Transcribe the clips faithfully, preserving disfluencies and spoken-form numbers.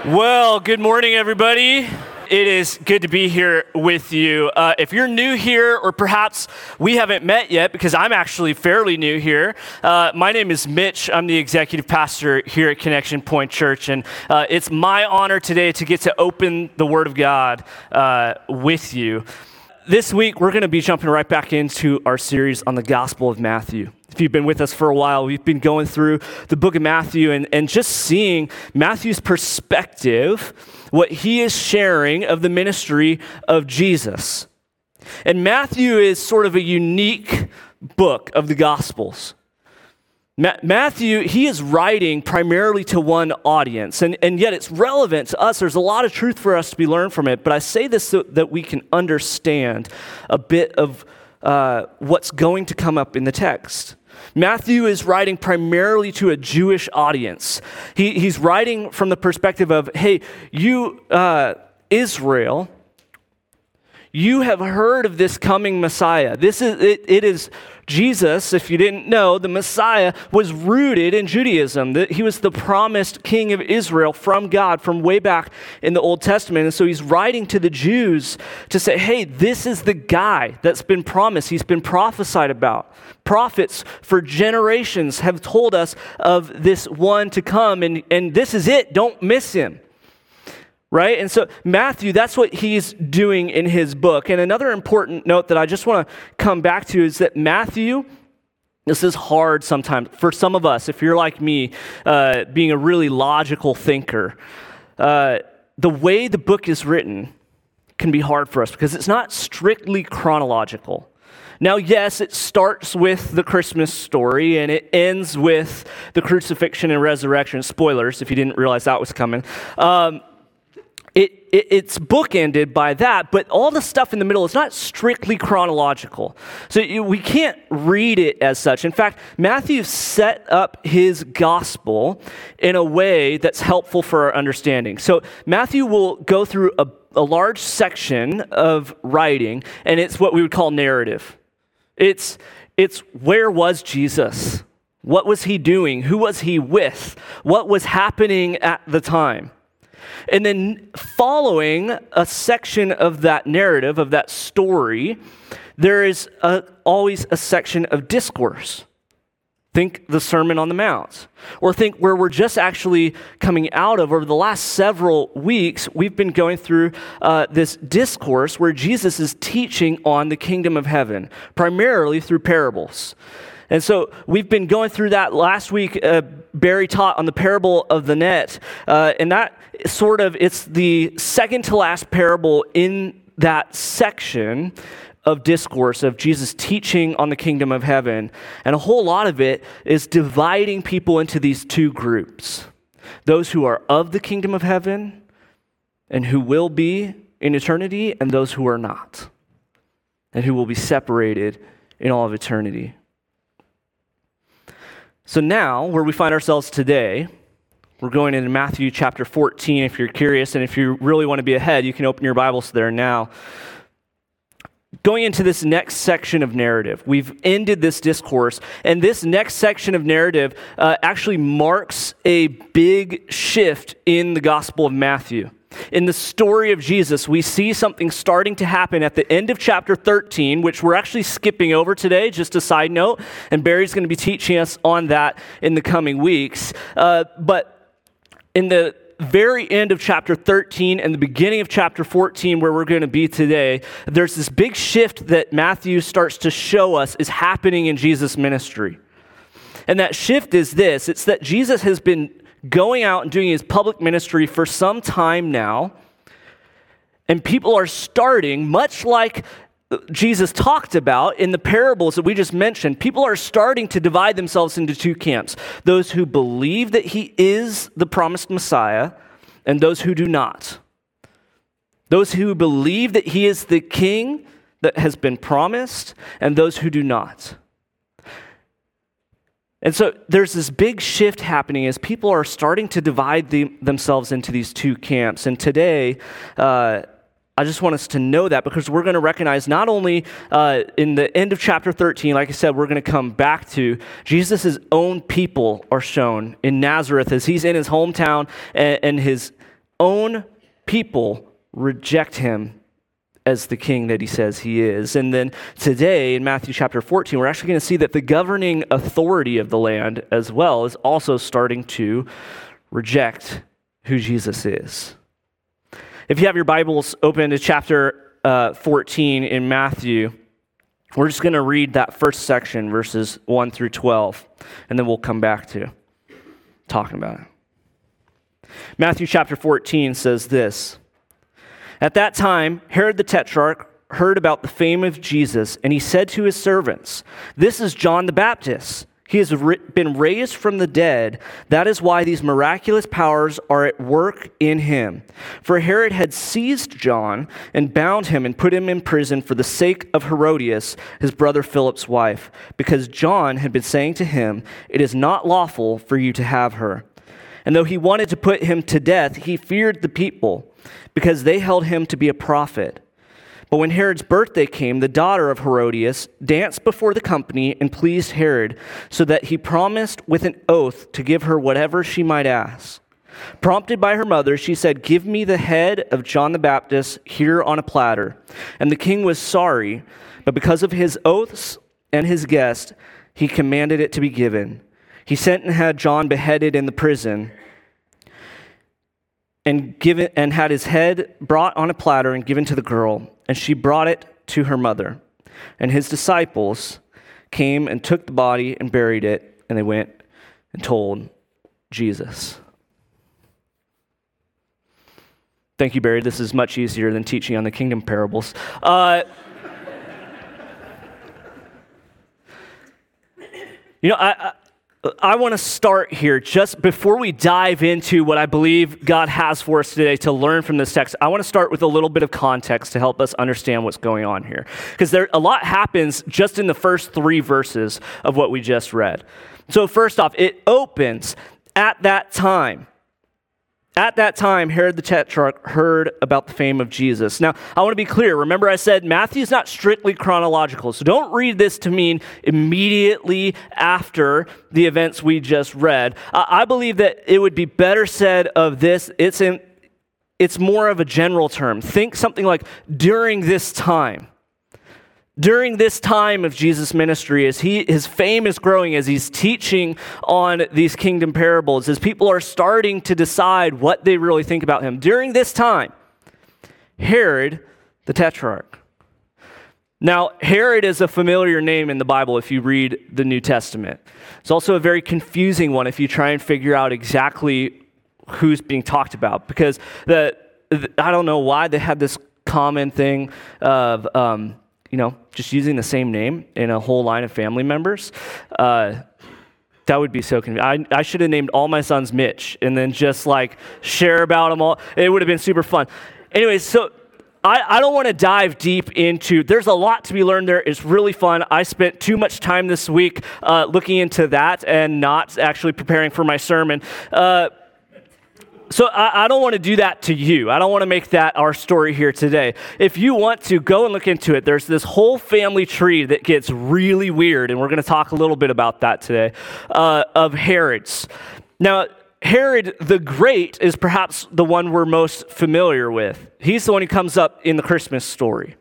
Well, good morning, everybody. It is good to be here with you. Uh, if you're new here, or perhaps we haven't met yet, because I'm actually fairly new here, uh, my name is Mitch. I'm the executive pastor here at Connection Point Church, and uh, it's my honor today to get to open the Word of God uh, with you. This week, we're going to be jumping right back into our series on the Gospel of Matthew. If you've been with us for a while, we've been going through the book of Matthew and, and just seeing Matthew's perspective, what he is sharing of the ministry of Jesus. And Matthew is sort of a unique book of the Gospels. Ma- Matthew, he is writing primarily to one audience, and, and yet it's relevant to us. There's a lot of truth for us to be learned from it, but I say this so that we can understand a bit of uh, what's going to come up in the text. Matthew is writing primarily to a Jewish audience. He, he's writing from the perspective of, hey, you, uh, Israel, you have heard of this coming Messiah. This is it, it is Jesus. If you didn't know, the Messiah was rooted in Judaism. He was the promised king of Israel from God from way back in the Old Testament. And so he's writing to the Jews to say, hey, this is the guy that's been promised. He's been prophesied about. Prophets for generations have told us of this one to come, and, and this is it. Don't miss him. Right? And so Matthew, that's what he's doing in his book. And another important note that I just want to come back to is that Matthew, this is hard sometimes for some of us, if you're like me, uh, being a really logical thinker. Uh, the way the book is written can be hard for us because it's not strictly chronological. Now, yes, it starts with the Christmas story and it ends with the crucifixion and resurrection. Spoilers, if you didn't realize that was coming. Um, It, it, it's bookended by that, but all the stuff in the middle is not strictly chronological. So you, we can't read it as such. In fact, Matthew set up his gospel in a way that's helpful for our understanding. So Matthew will go through a, a large section of writing, and it's what we would call narrative. It's, it's where was Jesus? What was he doing? Who was he with? What was happening at the time? And then following a section of that narrative, of that story, there is a, always a section of discourse. Think the Sermon on the Mount. Or think where we're just actually coming out of over the last several weeks, we've been going through uh, this discourse where Jesus is teaching on the kingdom of heaven, primarily through parables. And so we've been going through that last week. Uh, Barry taught on the parable of the net, uh, and that sort of, it's the second to last parable in that section of discourse of Jesus teaching on the kingdom of heaven. And a whole lot of it is dividing people into these two groups. Those who are of the kingdom of heaven and who will be in eternity, and those who are not, and who will be separated in all of eternity. So now, where we find ourselves today, we're going into Matthew chapter fourteen, if you're curious, and if you really want to be ahead, you can open your Bibles there now. Going into this next section of narrative, we've ended this discourse, and this next section of narrative uh, actually marks a big shift in the Gospel of Matthew. In the story of Jesus, we see something starting to happen at the end of chapter thirteen, which we're actually skipping over today, just a side note, and Barry's going to be teaching us on that in the coming weeks. Uh, but in the very end of chapter thirteen and the beginning of chapter fourteen, where we're going to be today, there's this big shift that Matthew starts to show us is happening in Jesus' ministry. And that shift is this: it's that Jesus has been going out and doing his public ministry for some time now, and people are starting, much like Jesus talked about in the parables that we just mentioned, people are starting to divide themselves into two camps. Those who believe that he is the promised Messiah, and those who do not. Those who believe that he is the king that has been promised, and those who do not. And so there's this big shift happening as people are starting to divide the, themselves into these two camps. And today, uh, I just want us to know that, because we're going to recognize not only uh, in the end of chapter thirteen, like I said, we're going to come back to Jesus' own people are shown in Nazareth as he's in his hometown and, and his own people reject him as the king that he says he is. And then today in Matthew chapter fourteen, we're actually going to see that the governing authority of the land as well is also starting to reject who Jesus is. If you have your Bibles open to chapter uh, fourteen in Matthew, we're just going to read that first section, verses one through twelve, and then we'll come back to talking about it. Matthew chapter fourteen says this: At that time, Herod the Tetrarch heard about the fame of Jesus, and he said to his servants, "This is John the Baptist. He has been raised from the dead. That is why these miraculous powers are at work in him." For Herod had seized John and bound him and put him in prison for the sake of Herodias, his brother Philip's wife, because John had been saying to him, "It is not lawful for you to have her." And though he wanted to put him to death, he feared the people, because they held him to be a prophet. But when Herod's birthday came, the daughter of Herodias danced before the company and pleased Herod, so that he promised with an oath to give her whatever she might ask. Prompted by her mother, she said, "Give me the head of John the Baptist here on a platter." And the king was sorry, but because of his oaths and his guest, he commanded it to be given. He sent and had John beheaded in the prison, and given and had his head brought on a platter and given to the girl, and she brought it to her mother. And his disciples came and took the body and buried it, and they went and told Jesus. Thank you, Barry. This is much easier than teaching on the kingdom parables. Uh, you know, I... I I want to start here just before we dive into what I believe God has for us today to learn from this text. I want to start with a little bit of context to help us understand what's going on here, because there a lot happens just in the first three verses of what we just read. So first off, it opens at that time. At that time, Herod the Tetrarch heard about the fame of Jesus. Now, I want to be clear. Remember I said Matthew's not strictly chronological, so don't read this to mean immediately after the events we just read. I believe that it would be better said of this, it's in, it's more of a general term. Think something like during this time. During this time of Jesus' ministry, as he, his fame is growing, as he's teaching on these kingdom parables, as people are starting to decide what they really think about him. During this time, Herod the Tetrarch. Now, Herod is a familiar name in the Bible if you read the New Testament. It's also a very confusing one if you try and figure out exactly who's being talked about, because the, the I don't know why they had this common thing of... Um, you know, just using the same name in a whole line of family members. Uh, that would be so convenient. I, I should have named all my sons Mitch and then just like share about them all. It would have been super fun. Anyways, so I, I don't want to dive deep into, there's a lot to be learned there. It's really fun. I spent too much time this week uh, looking into that and not actually preparing for my sermon. Uh, So I, I don't want to do that to you. I don't want to make that our story here today. If you want to, go and look into it. There's this whole family tree that gets really weird, and we're going to talk a little bit about that today, uh, of Herods. Now, Herod the Great is perhaps the one we're most familiar with. He's the one who comes up in the Christmas story,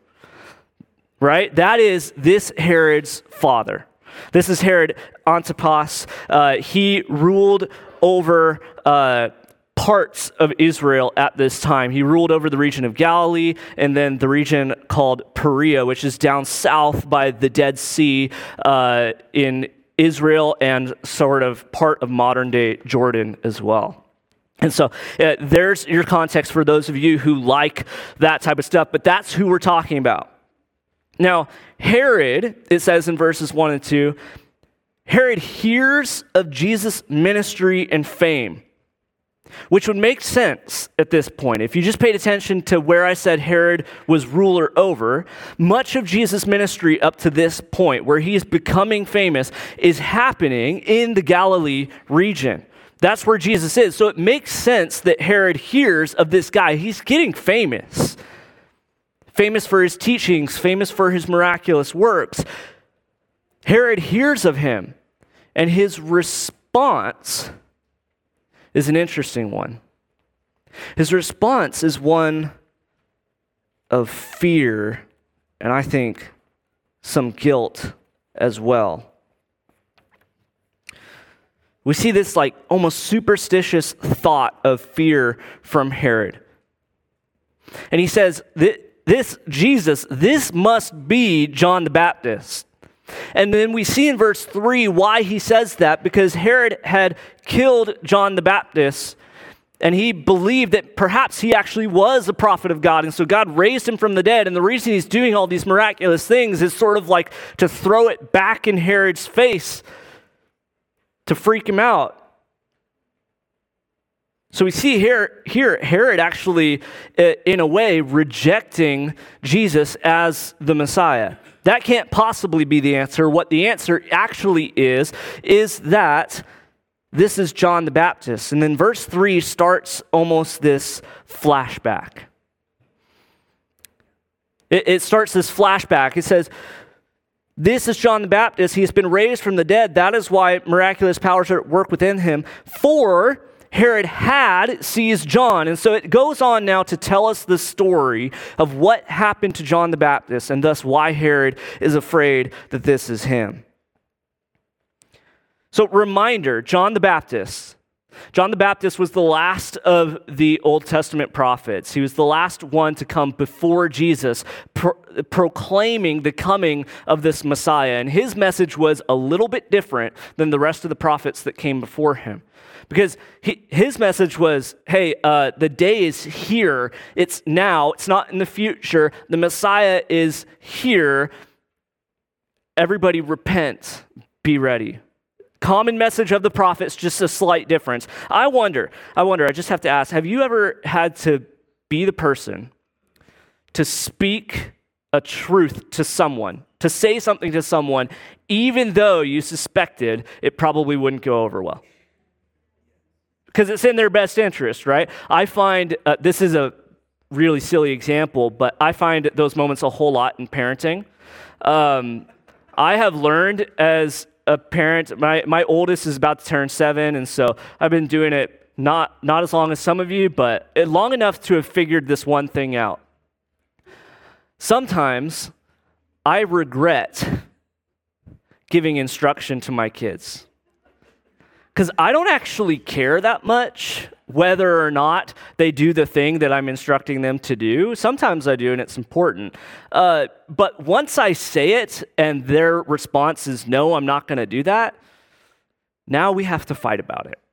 right? That is this Herod's father. This is Herod Antipas. Uh, he ruled over... Uh, parts of Israel at this time. He ruled over the region of Galilee and then the region called Perea, which is down south by the Dead Sea uh, in Israel and sort of part of modern-day Jordan as well. And so uh, there's your context for those of you who like that type of stuff, but that's who we're talking about. Now, Herod, it says in verses one and two, Herod hears of Jesus' ministry and fame, which would make sense at this point. If you just paid attention to where I said Herod was ruler over, much of Jesus' ministry up to this point, where he is becoming famous, is happening in the Galilee region. That's where Jesus is. So it makes sense that Herod hears of this guy. He's getting famous. Famous for his teachings, famous for his miraculous works. Herod hears of him, and his response is an interesting one. His response is one of fear, and I think some guilt as well. We see this like almost superstitious thought of fear from Herod. And he says, this Jesus, this must be John the Baptist. And then we see in verse three why he says that, because Herod had killed John the Baptist, and he believed that perhaps he actually was a prophet of God, and so God raised him from the dead. And the reason he's doing all these miraculous things is sort of like to throw it back in Herod's face, to freak him out. So we see here, here Herod actually, in a way, rejecting Jesus as the Messiah. That can't possibly be the answer. What the answer actually is, is that this is John the Baptist. And then verse three starts almost this flashback. It, it starts this flashback. It says, this is John the Baptist. He has been raised from the dead. That is why miraculous powers are at work within him. For Herod had seized John. And so it goes on now to tell us the story of what happened to John the Baptist, and thus why Herod is afraid that this is him. So reminder, John the Baptist. John the Baptist was the last of the Old Testament prophets. He was the last one to come before Jesus, pro- proclaiming the coming of this Messiah. And his message was a little bit different than the rest of the prophets that came before him. Because he, his message was, hey, uh, the day is here. It's now. It's not in the future. The Messiah is here. Everybody repent. Be ready. Common message of the prophets, just a slight difference. I wonder, I wonder, I just have to ask, have you ever had to be the person to speak a truth to someone, to say something to someone, even though you suspected it probably wouldn't go over well? Because it's in their best interest, right? I find, uh, this is a really silly example, but I find those moments a whole lot in parenting. Um, I have learned as a parent, my, my oldest is about to turn seven, and so I've been doing it not, not as long as some of you, but long enough to have figured this one thing out. Sometimes I regret giving instruction to my kids, because I don't actually care that much whether or not they do the thing that I'm instructing them to do. Sometimes I do, and it's important. Uh, but once I say it and their response is, no, I'm not going to do that, now we have to fight about it.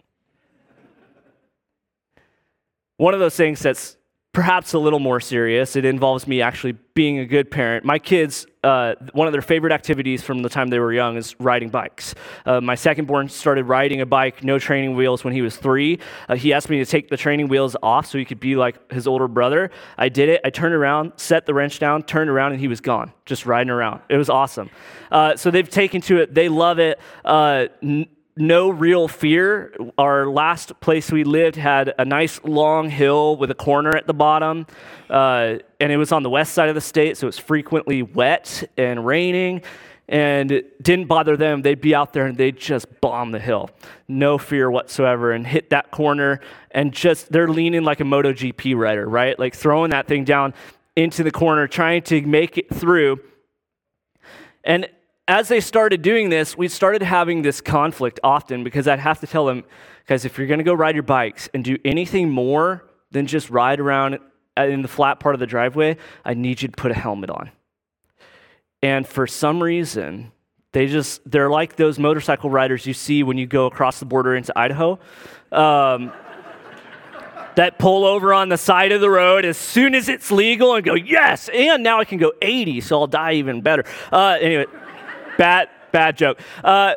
One of those things that's perhaps a little more serious, it involves me actually being a good parent. My kids, uh, one of their favorite activities from the time they were young is riding bikes. Uh, my second born started riding a bike, no training wheels, when he was three. Uh, he asked me to take the training wheels off so he could be like his older brother. I did it. I turned around, set the wrench down, turned around, and he was gone, just riding around. It was awesome. Uh, so they've taken to it. They love it. Uh, n- No real fear. Our last place we lived had a nice long hill with a corner at the bottom, uh, and it was on the west side of the state, so it was frequently wet and raining, and it didn't bother them. They'd be out there and they'd just bomb the hill. No fear whatsoever, and hit that corner, and just, they're leaning like a MotoGP rider, right? Like throwing that thing down into the corner, trying to make it through. And as they started doing this, we started having this conflict often, because I'd have to tell them, guys, if you're going to go ride your bikes and do anything more than just ride around in the flat part of the driveway, I need you to put a helmet on. And for some reason, they just, they're like those motorcycle riders you see when you go across the border into Idaho. Um, that pull over on the side of the road as soon as it's legal and go, yes, and now I can go eighty, so I'll die even better. Uh, anyway. Bad, bad joke. Uh,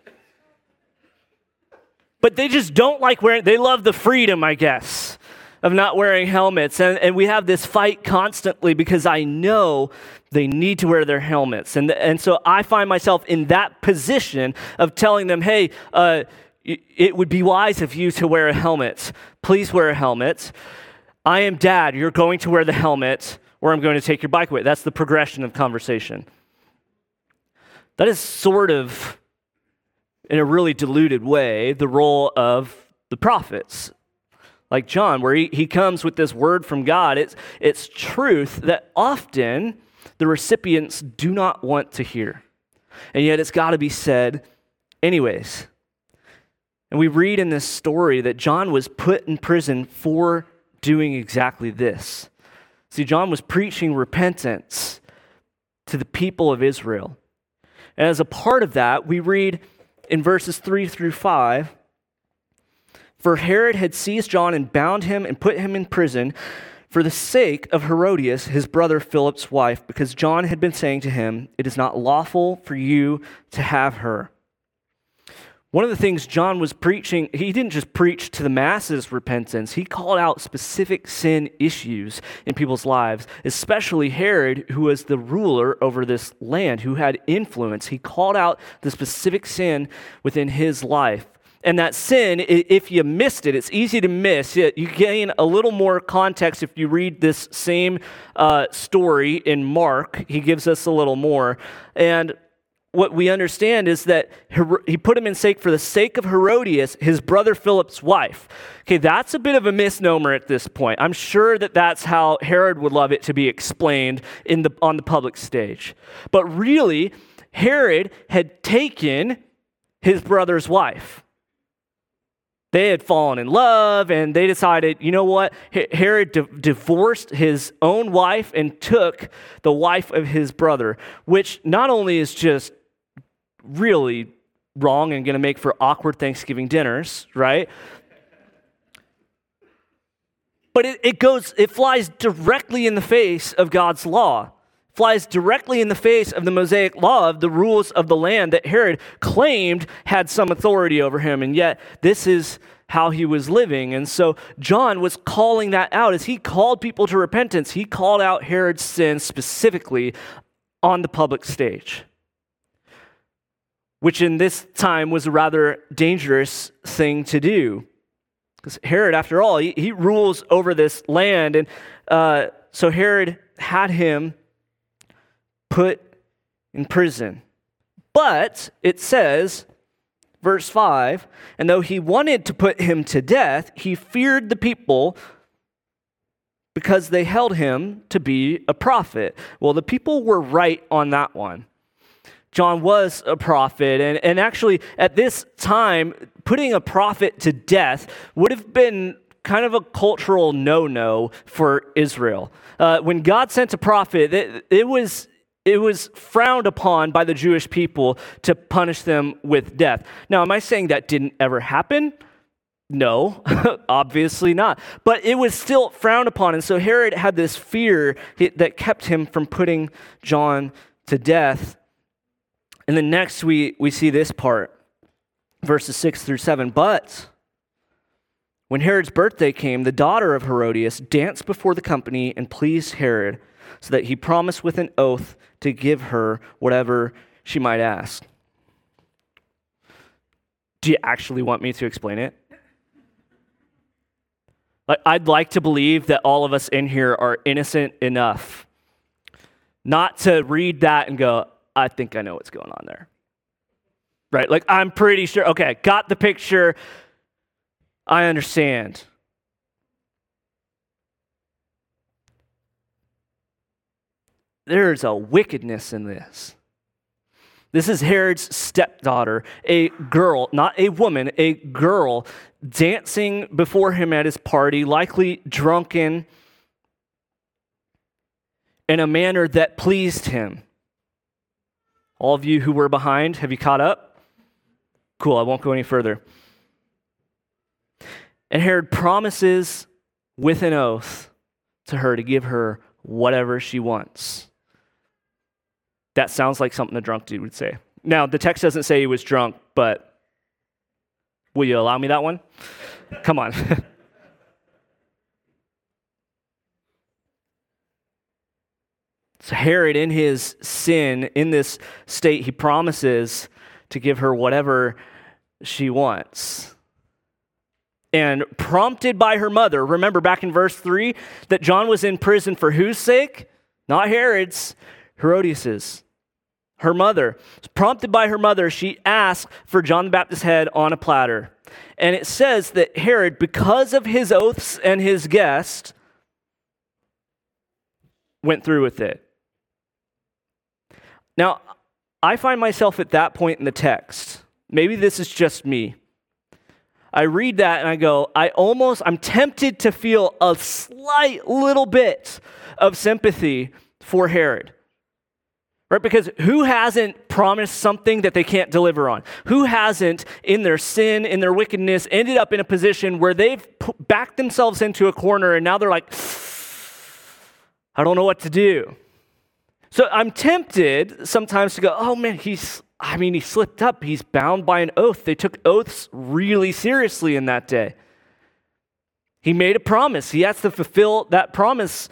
but they just don't like wearing, they love the freedom, I guess, of not wearing helmets. And, and we have this fight constantly because I know they need to wear their helmets. And, and so I find myself in that position of telling them, hey, uh, it would be wise of you to wear a helmet. Please wear a helmet. I am dad. You're going to wear the helmet, or I'm going to take your bike away. That's the progression of conversation. That is sort of, in a really diluted way, the role of the prophets. like John, where he, he comes with this word from God. It's, it's truth that often the recipients do not want to hear. And yet it's got to be said anyways. And we read in this story that John was put in prison for doing exactly this. See, John was preaching repentance to the people of Israel. And as a part of that, we read in verses three through five, "For Herod had seized John and bound him and put him in prison for the sake of Herodias, his brother Philip's wife, because John had been saying to him, 'It is not lawful for you to have her.'" One of the things John was preaching, he didn't just preach to the masses repentance, he called out specific sin issues in people's lives, especially Herod, who was the ruler over this land, who had influence. He called out the specific sin within his life. And that sin, if you missed it, it's easy to miss. You gain a little more context if you read this same uh, story in Mark. He gives us a little more. And what we understand is that he put him in sake for the sake of Herodias, his brother Philip's wife. Okay, that's a bit of a misnomer at this point. I'm sure that that's how Herod would love it to be explained in the on the public stage. But really, Herod had taken his brother's wife. They had fallen in love, and they decided, you know what? Herod di- divorced his own wife and took the wife of his brother, which not only is just really wrong and going to make for awkward Thanksgiving dinners, right? But it, it goes, it flies directly in the face of God's law. Flies directly in the face of the Mosaic law, of the rules of the land that Herod claimed had some authority over him, and yet this is how he was living. And so John was calling that out. As he called people to repentance, he called out Herod's sin specifically on the public stage, which in this time was a rather dangerous thing to do. Because Herod, after all, he, he rules over this land, and uh, so Herod had him put in prison. But it says, verse five, "And though he wanted to put him to death, he feared the people because they held him to be a prophet." Well, the people were right on that one. John was a prophet, and, and actually at this time, putting a prophet to death would have been kind of a cultural no-no for Israel. Uh, when God sent a prophet, it, it was it was frowned upon by the Jewish people to punish them with death. Now, am I saying that didn't ever happen? No, obviously not. But it was still frowned upon, and so Herod had this fear that kept him from putting John to death. And then next we, we see this part, verses six through seven. "But when Herod's birthday came, the daughter of Herodias danced before the company and pleased Herod, so that he promised with an oath to give her whatever she might ask." Do you actually want me to explain it? Like, I'd like to believe that all of us in here are innocent enough not to read that and go, I think I know what's going on there. Right? Like, I'm pretty sure, okay, got the picture. I understand. There's a wickedness in this. This is Herod's stepdaughter, a girl, not a woman, a girl, dancing before him at his party, likely drunken, in a manner that pleased him. All of you who were behind, have you caught up? Cool, I won't go any further. And Herod promises with an oath to her to give her whatever she wants. That sounds like something a drunk dude would say. Now, the text doesn't say he was drunk, but will you allow me that one? Come on. So Herod, in his sin, in this state, he promises to give her whatever she wants. And prompted by her mother, remember back in verse three, that John was in prison for whose sake? Not Herod's, Herodias's. Her mother. Prompted by her mother, she asked for John the Baptist's head on a platter. And it says that Herod, because of his oaths and his guest, went through with it. Now, I find myself at that point in the text. Maybe this is just me. I read that and I go, I almost, I'm tempted to feel a slight little bit of sympathy for Herod. Right? Because who hasn't promised something that they can't deliver on? Who hasn't, in their sin, in their wickedness, ended up in a position where they've backed themselves into a corner and now they're like, I don't know what to do. So I'm tempted sometimes to go, oh man, he's, I mean, he slipped up. He's bound by an oath. They took oaths really seriously in that day. He made a promise. He has to fulfill that promise.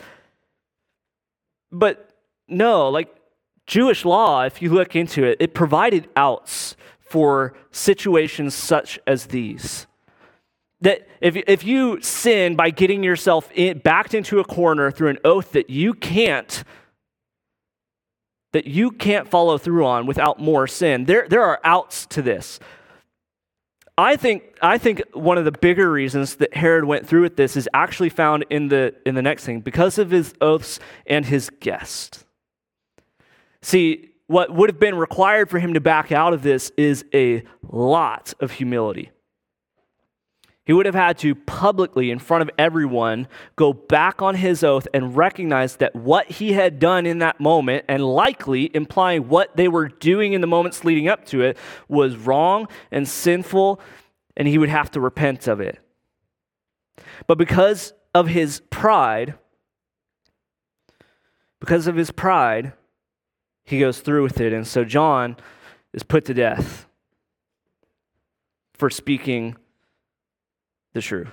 But no, like Jewish law, if you look into it, it provided outs for situations such as these. That if, if you sin by getting yourself in, backed into a corner through an oath that you can't that you can't follow through on without more sin, there, there are outs to this. I think I think one of the bigger reasons that Herod went through with this is actually found in the in the next thing, because of his oaths and his guest. See, what would have been required for him to back out of this is a lot of humility. He would have had to publicly, in front of everyone, go back on his oath and recognize that what he had done in that moment, and likely implying what they were doing in the moments leading up to it, was wrong and sinful, and he would have to repent of it. But because of his pride, because of his pride, he goes through with it. And so John is put to death for speaking the truth.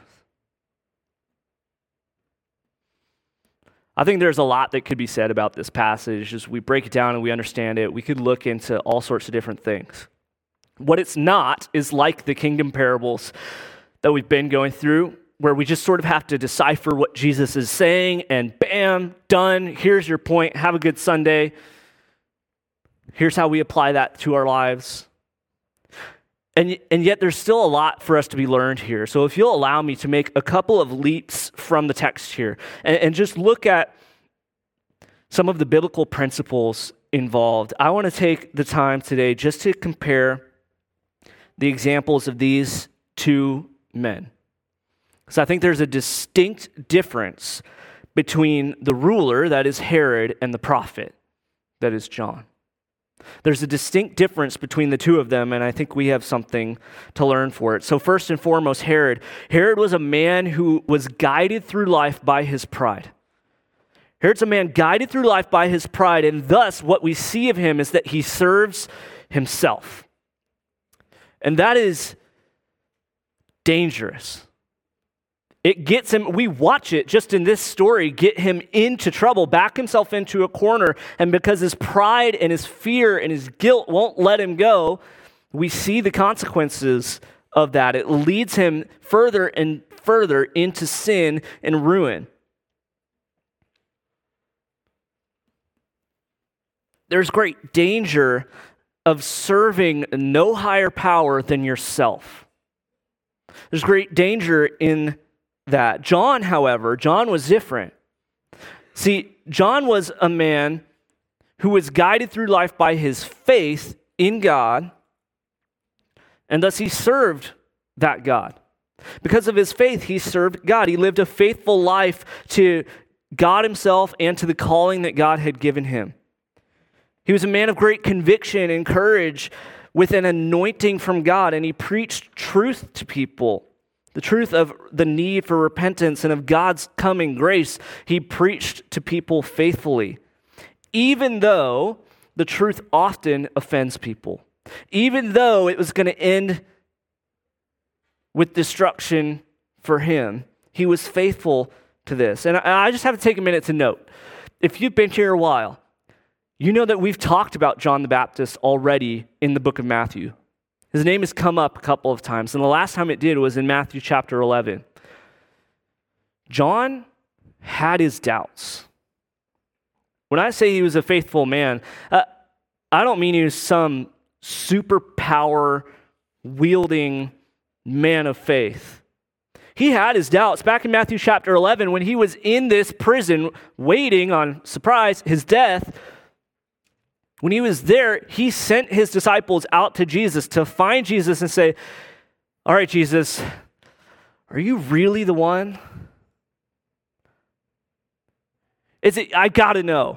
I think there's a lot that could be said about this passage. As we break it down and we understand it, we could look into all sorts of different things. What it's not is like the kingdom parables that we've been going through, where we just sort of have to decipher what Jesus is saying, and bam, done. Here's your point. Have a good Sunday. Here's how we apply that to our lives. And, and yet there's still a lot for us to be learned here. So if you'll allow me to make a couple of leaps from the text here and, and just look at some of the biblical principles involved, I want to take the time today just to compare the examples of these two men. So I think there's a distinct difference between the ruler, that is Herod, and the prophet, that is John. There's a distinct difference between the two of them, and I think we have something to learn for it. So first and foremost, Herod. Herod was a man who was guided through life by his pride. Herod's a man guided through life by his pride, and thus what we see of him is that he serves himself. And that is dangerous. It gets him, we watch it just in this story, get him into trouble, back himself into a corner, and because his pride and his fear and his guilt won't let him go, we see the consequences of that. It leads him further and further into sin and ruin. There's great danger of serving no higher power than yourself. There's great danger in that. John, however, John was different. See, John was a man who was guided through life by his faith in God, and thus he served that God. Because of his faith, he served God. He lived a faithful life to God himself and to the calling that God had given him. He was a man of great conviction and courage with an anointing from God, and he preached truth to people. The truth of the need for repentance and of God's coming grace, he preached to people faithfully, even though the truth often offends people, even though it was going to end with destruction for him. He was faithful to this. And I just have to take a minute to note, if you've been here a while, you know that we've talked about John the Baptist already in the book of Matthew. His name has come up a couple of times, and the last time it did was in Matthew chapter eleven. John had his doubts. When I say he was a faithful man, uh, I don't mean he was some superpower wielding man of faith. He had his doubts. Back in Matthew chapter eleven, when he was in this prison waiting on, surprise, his death, when he was there, he sent his disciples out to Jesus to find Jesus and say, all right, Jesus, are you really the one? Is it, I gotta know.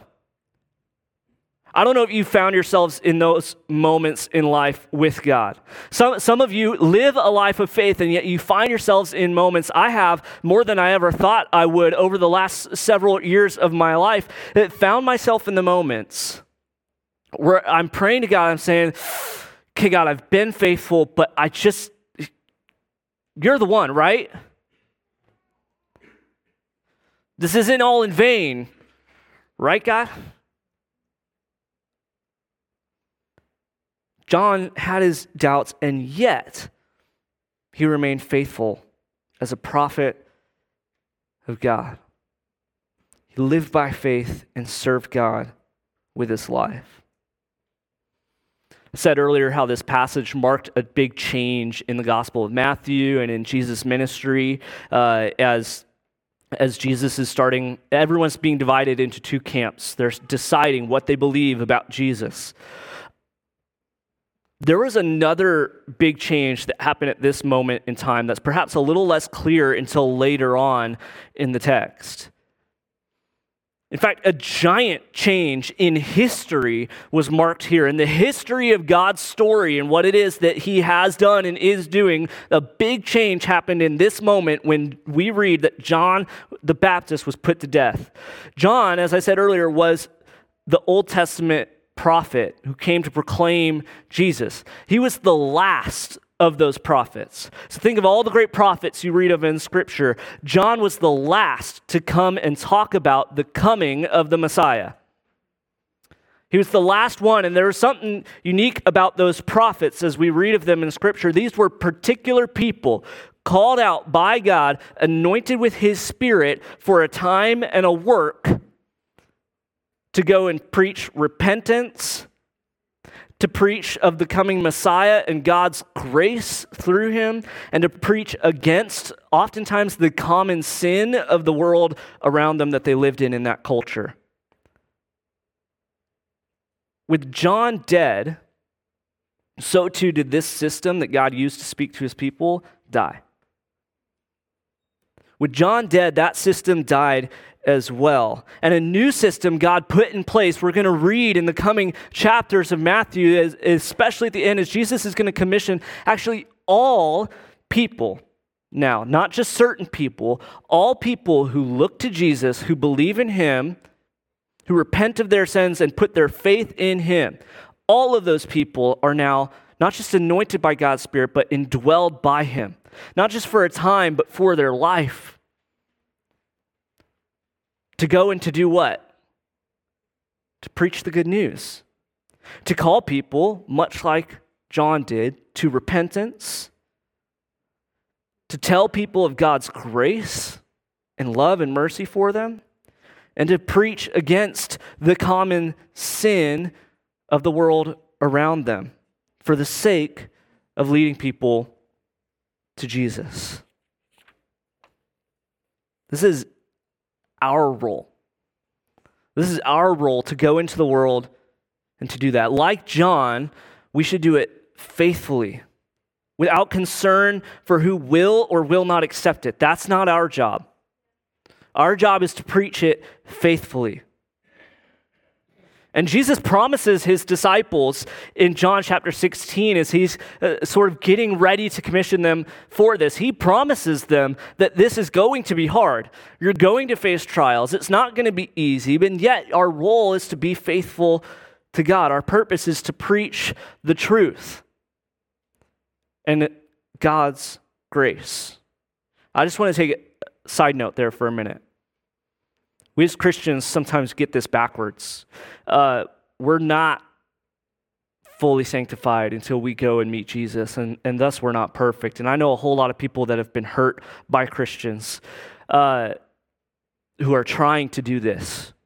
I don't know if you found yourselves in those moments in life with God. Some, some of you live a life of faith, and yet you find yourselves in moments. I have more than I ever thought I would over the last several years of my life. That found myself in the moments where I'm praying to God. I'm saying, okay, God, I've been faithful, but I just, you're the one, right? This isn't all in vain, right, God? John had his doubts, and yet he remained faithful as a prophet of God. He lived by faith and served God with his life. I said earlier how this passage marked a big change in the Gospel of Matthew and in Jesus' ministry uh, as As Jesus is starting, everyone's being divided into two camps. They're deciding what they believe about Jesus. There was another big change that happened at this moment in time that's perhaps a little less clear until later on in the text. In fact, a giant change in history was marked here. In the history of God's story and what it is that he has done and is doing, a big change happened in this moment when we read that John the Baptist was put to death. John, as I said earlier, was the Old Testament prophet who came to proclaim Jesus. He was the last of those prophets. So think of all the great prophets you read of in Scripture. John was the last to come and talk about the coming of the Messiah. He was the last one, and there was something unique about those prophets as we read of them in Scripture. These were particular people called out by God, anointed with his Spirit for a time and a work to go and preach repentance, to preach of the coming Messiah and God's grace through him, and to preach against oftentimes the common sin of the world around them that they lived in in that culture. With John dead, so too did this system that God used to speak to his people die. With John dead, that system died as well. And a new system God put in place, we're going to read in the coming chapters of Matthew, especially at the end, as Jesus is going to commission actually all people now, not just certain people, all people who look to Jesus, who believe in him, who repent of their sins and put their faith in him. All of those people are now not just anointed by God's Spirit, but indwelled by him. Not just for a time, but for their life. To go and to do what? To preach the good news. To call people, much like John did, to repentance. To tell people of God's grace and love and mercy for them. And to preach against the common sin of the world around them for the sake of leading people to Jesus. This is our role. This is our role to go into the world and to do that. Like John, we should do it faithfully, without concern for who will or will not accept it. That's not our job. Our job is to preach it faithfully. And Jesus promises his disciples in John chapter sixteen, as he's uh, sort of getting ready to commission them for this, he promises them that this is going to be hard. You're going to face trials. It's not going to be easy, but yet our role is to be faithful to God. Our purpose is to preach the truth and God's grace. I just want to take a side note there for a minute. We as Christians sometimes get this backwards. Uh, we're not fully sanctified until we go and meet Jesus, and, and thus we're not perfect. And I know a whole lot of people that have been hurt by Christians uh, who are trying to do this,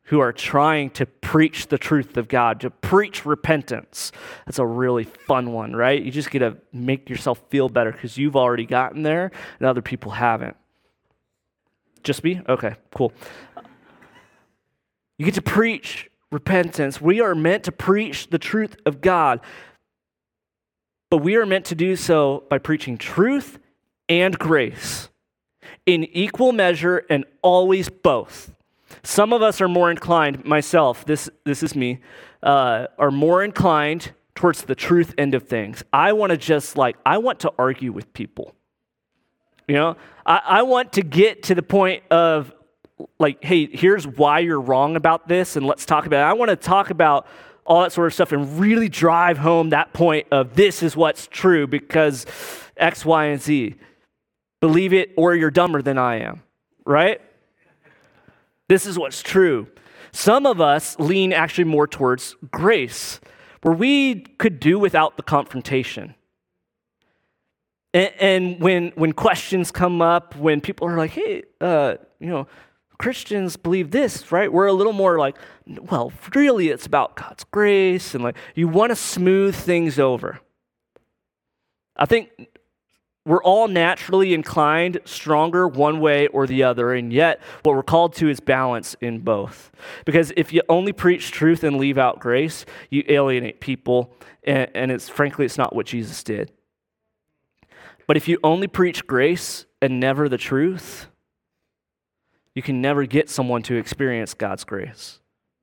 who are trying to preach the truth of God, to preach repentance. That's a really fun one, right? You just get to make yourself feel better because you've already gotten there and other people haven't. Just me? Okay, cool. You get to preach repentance. We are meant to preach the truth of God, but we are meant to do so by preaching truth and grace in equal measure and always both. Some of us are more inclined, myself, this this is me, uh, are more inclined towards the truth end of things. I want to just like, I want to argue with people. You know, I, I want to get to the point of like, hey, here's why you're wrong about this, and let's talk about it. I want to talk about all that sort of stuff and really drive home that point of this is what's true because X, Y, and Z. Believe it or you're dumber than I am, right? This is what's true. Some of us lean actually more towards grace, where we could do without the confrontation. And, and when when questions come up, when people are like, hey, uh, you know, Christians believe this, right? We're a little more like, well, really it's about God's grace, and like you want to smooth things over. I think we're all naturally inclined stronger one way or the other, and yet what we're called to is balance in both. Because if you only preach truth and leave out grace, you alienate people, and, and it's frankly, it's not what Jesus did. But if you only preach grace and never the truth, you can never get someone to experience God's grace.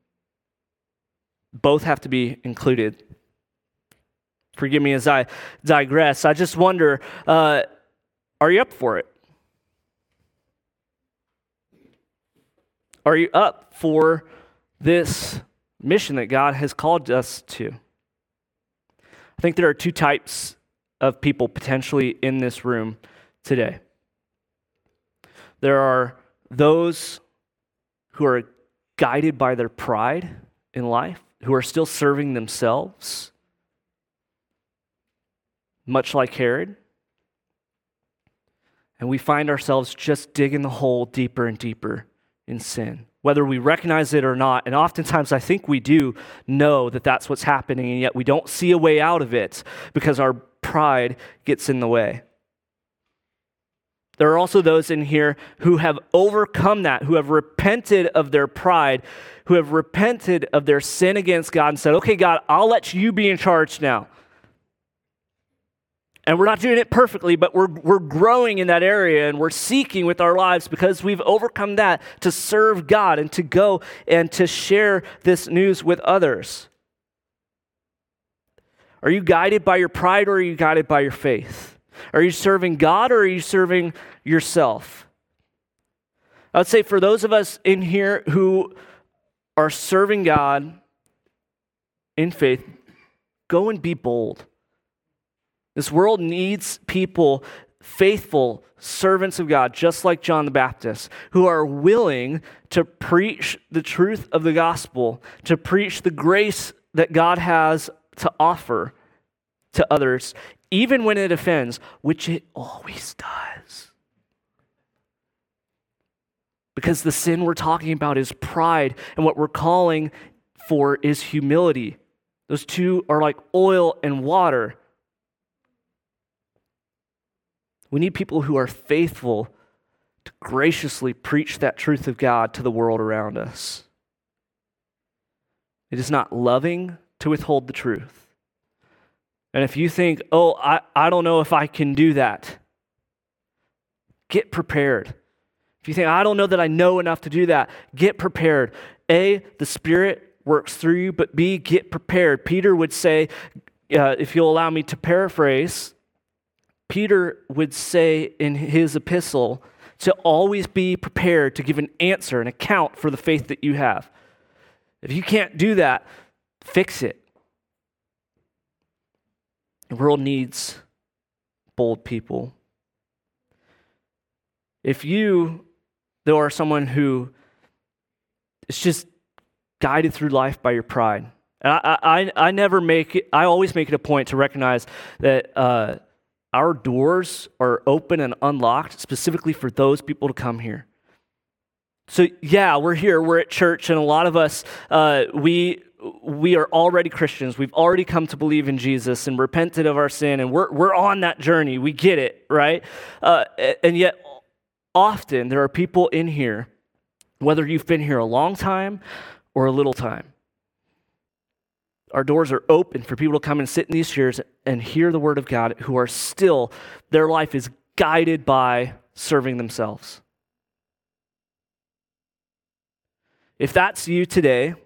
Both have to be included. Forgive me as I digress. I just wonder, uh, are you up for it? Are you up for this mission that God has called us to? I think there are two types of people potentially in this room today. There are those who are guided by their pride in life, who are still serving themselves, much like Herod. And we find ourselves just digging the hole deeper and deeper in sin, whether we recognize it or not. And oftentimes I think we do know that that's what's happening, and yet we don't see a way out of it because our pride gets in the way. There are also those in here who have overcome that, who have repented of their pride, who have repented of their sin against God and said, okay, God, I'll let you be in charge now. And we're not doing it perfectly, but we're we're growing in that area, and we're seeking with our lives because we've overcome that to serve God and to go and to share this news with others. Are you guided by your pride, or are you guided by your faith? Are you serving God, or are you serving yourself? I would say for those of us in here who are serving God in faith, go and be bold. This world needs people, faithful servants of God, just like John the Baptist, who are willing to preach the truth of the gospel, to preach the grace that God has to offer to others, even when it offends, which it always does. Because the sin we're talking about is pride, and what we're calling for is humility. Those two are like oil and water. We need people who are faithful to graciously preach that truth of God to the world around us. It is not loving to withhold the truth. And if you think, oh, I, I don't know if I can do that, get prepared. If you think, I don't know that I know enough to do that, get prepared. A, the Spirit works through you, but B, get prepared. Peter would say, uh, if you'll allow me to paraphrase, Peter would say in his epistle to always be prepared to give an answer, an account for the faith that you have. If you can't do that, fix it. The world needs bold people. If you, though, are someone who is just guided through life by your pride, and I, I, I never make it, I always make it a point to recognize that uh, our doors are open and unlocked specifically for those people to come here. So yeah, we're here, we're at church, and a lot of us, uh, we we are already Christians. We've already come to believe in Jesus and repented of our sin, and we're we're on that journey. We get it, right? Uh, and yet, often there are people in here, whether you've been here a long time or a little time. Our doors are open for people to come and sit in these chairs and hear the word of God, who are still, their life is guided by serving themselves. If that's you today,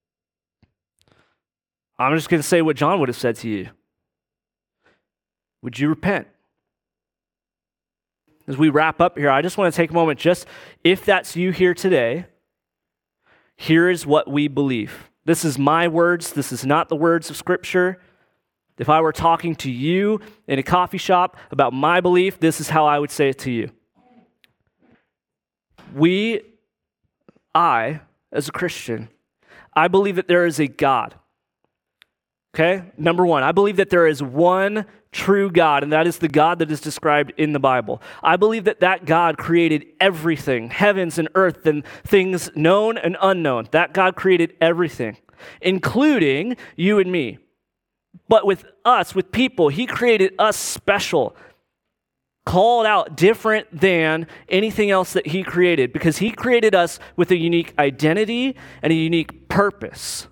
I'm just going to say what John would have said to you. Would you repent? As we wrap up here, I just want to take a moment, just if that's you here today, here is what we believe. This is my words. This is not the words of Scripture. If I were talking to you in a coffee shop about my belief, this is how I would say it to you. We, I, as a Christian, I believe that there is a God. Okay? Number one, I believe that there is one true God, and that is the God that is described in the Bible. I believe that that God created everything, heavens and earth, and things known and unknown. That God created everything, including you and me. But with us, with people, he created us special, called out different than anything else that he created, because he created us with a unique identity and a unique purpose.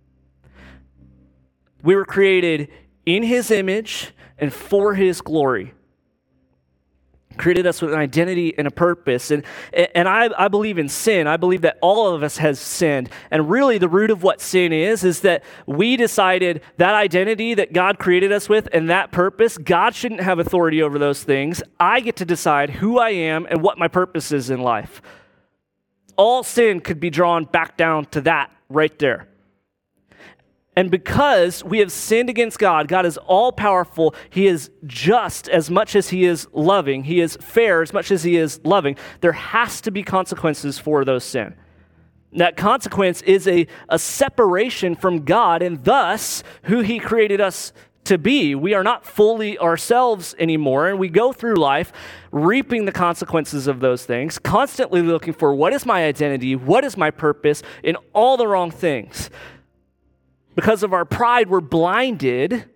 We were created in his image and for his glory. Created us with an identity and a purpose. And, and I, I believe in sin. I believe that all of us has sinned. And really the root of what sin is, is that we decided that identity that God created us with and that purpose, God shouldn't have authority over those things. I get to decide who I am and what my purpose is in life. All sin could be drawn back down to that right there. And because we have sinned against God, God is all-powerful. He is just as much as he is loving. He is fair as much as he is loving. There has to be consequences for those sin. That consequence is a, a separation from God and thus who he created us to be. We are not fully ourselves anymore, and we go through life reaping the consequences of those things, constantly looking for what is my identity, what is my purpose, in all the wrong things. Because of our pride, we're blinded.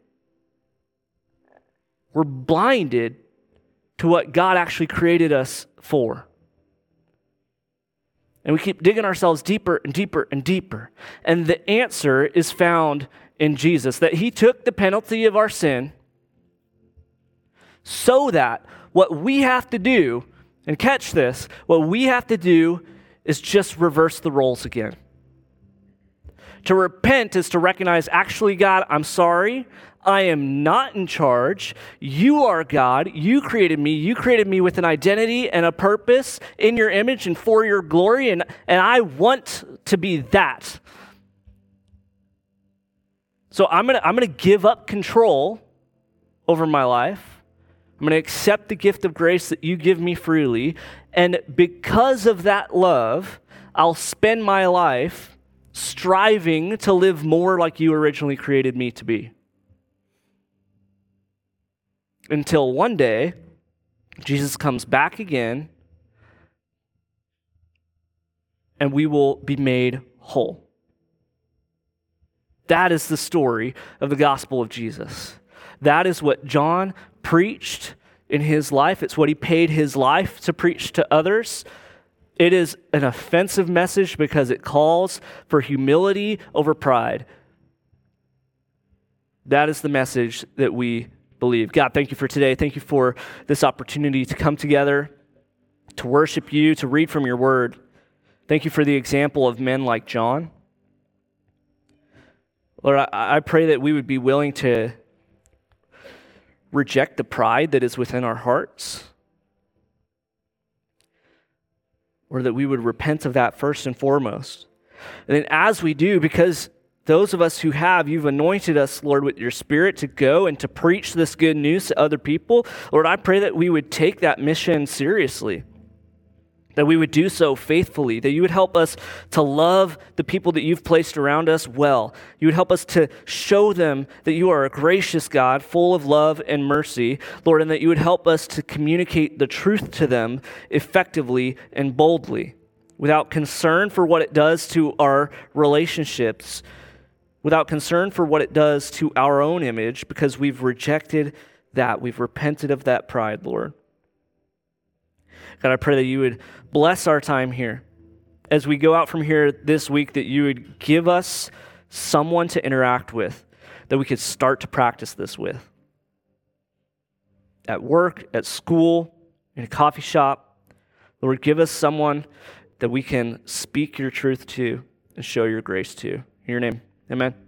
We're blinded to what God actually created us for. And we keep digging ourselves deeper and deeper and deeper. And the answer is found in Jesus, that he took the penalty of our sin so that what we have to do, and catch this, what we have to do is just reverse the roles again. To repent is to recognize, actually, God, I'm sorry. I am not in charge. You are God. You created me. You created me with an identity and a purpose in your image and for your glory, and, and I want to be that. So I'm gonna, I'm gonna give up control over my life. I'm gonna accept the gift of grace that you give me freely, and because of that love, I'll spend my life striving to live more like you originally created me to be. Until one day, Jesus comes back again, and we will be made whole. That is the story of the gospel of Jesus. That is what John preached in his life. It's what he paid his life to preach to others. It is an offensive message because it calls for humility over pride. That is the message that we believe. God, thank you for today. Thank you for this opportunity to come together, to worship you, to read from your word. Thank you for the example of men like John. Lord, I, I pray that we would be willing to reject the pride that is within our hearts, or that we would repent of that first and foremost. And then as we do, because those of us who have, you've anointed us, Lord, with your Spirit to go and to preach this good news to other people. Lord, I pray that we would take that mission seriously, that we would do so faithfully, that you would help us to love the people that you've placed around us well. You would help us to show them that you are a gracious God, full of love and mercy, Lord, and that you would help us to communicate the truth to them effectively and boldly. without concern for what it does to our relationships, without concern for what it does to our own image, because we've rejected that. We've repented of that pride, Lord. God, I pray that you would bless our time here. As we go out from here this week, that you would give us someone to interact with, that we could start to practice this with. At work, at school, in a coffee shop, Lord, give us someone that we can speak your truth to and show your grace to. In your name, amen.